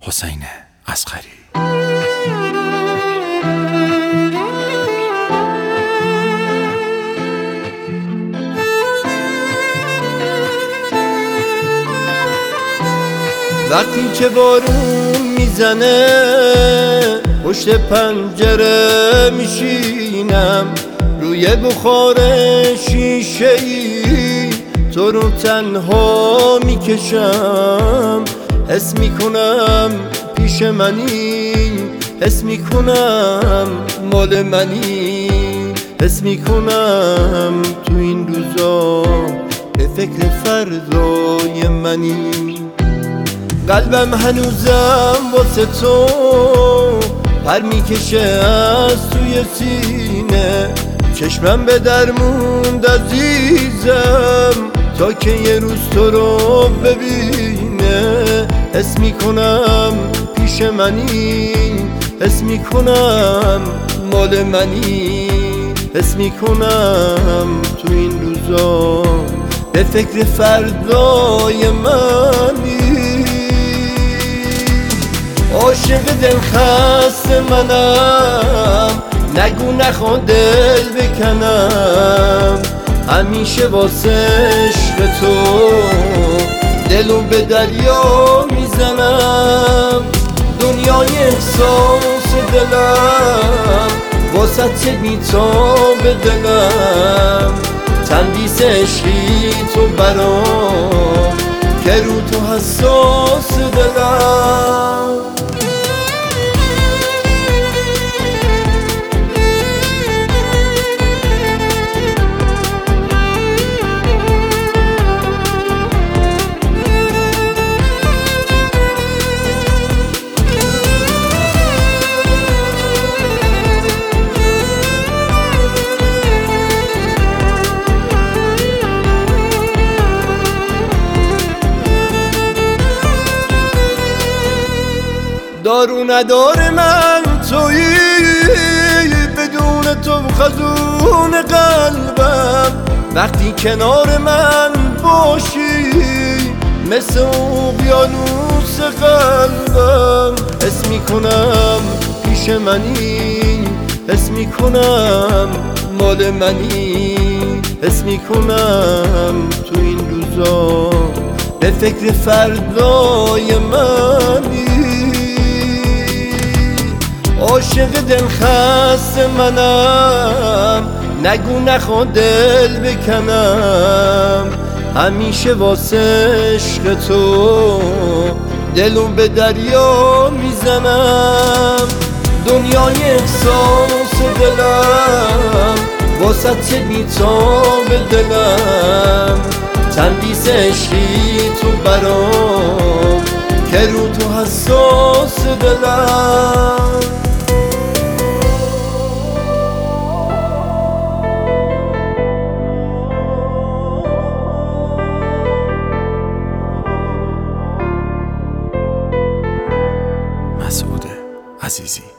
حسین اصغری. وقتی که بارون میزنه پشت پنجره میشینم، روی بخار شیشه‌ای تو رو تنها میکشم. حس میکنم پیش منی، حس میکنم مال منی، حس میکنم تو این روزا به فکر فردای منی. قلبم هنوزم واسه تو پر میکشه از توی سینه، چشمم به در موند عزیزم تا که یه روز تو رو ببینه. حس میکنم پیش منی، حس میکنم مال منی، حس میکنم تو این روزا به فکر فردای منی. عاشق دل خسته منم، نگو نخوا دل بکنم، همیشه واسه عشق تو دلو به دریا میزنم. دنیای احساس دلم واسه بی‌تاب دلم، تندیس عشقی تو برام که رو تو حساس دلم. دارو نداره من تویی، بدون تو خزون قلبم. وقتی کنار من باشی مثل اقیانوس قلبم. حس میکنم پیش منی، حس میکنم مال منی، حس میکنم تو این روزا به فکر فردای منی. عاشق دل خسته منم، نگو نخوا دل بکنم، همیشه واسه عشق تو دلو به دریا میزنم. دنیای احساس دلم واسه بی‌تاب دلم، تندیس عشقی تو برام که رو تو حساس دلم. مسعود عزیزی.